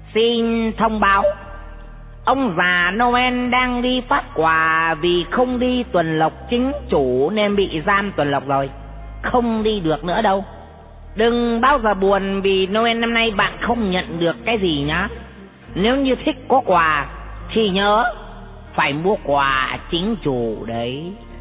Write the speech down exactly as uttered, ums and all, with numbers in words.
Xin thông báo, ông già Noel đang đi phát quà, vì không đi tuần lộc chính chủ nên bị giam tuần lộc rồi, không đi được nữa đâu. Đừng bao giờ buồn vì Noel năm nay bạn không nhận được cái gì nhá. Nếu như thích có quà thì nhớ phải mua quà chính chủ đấy.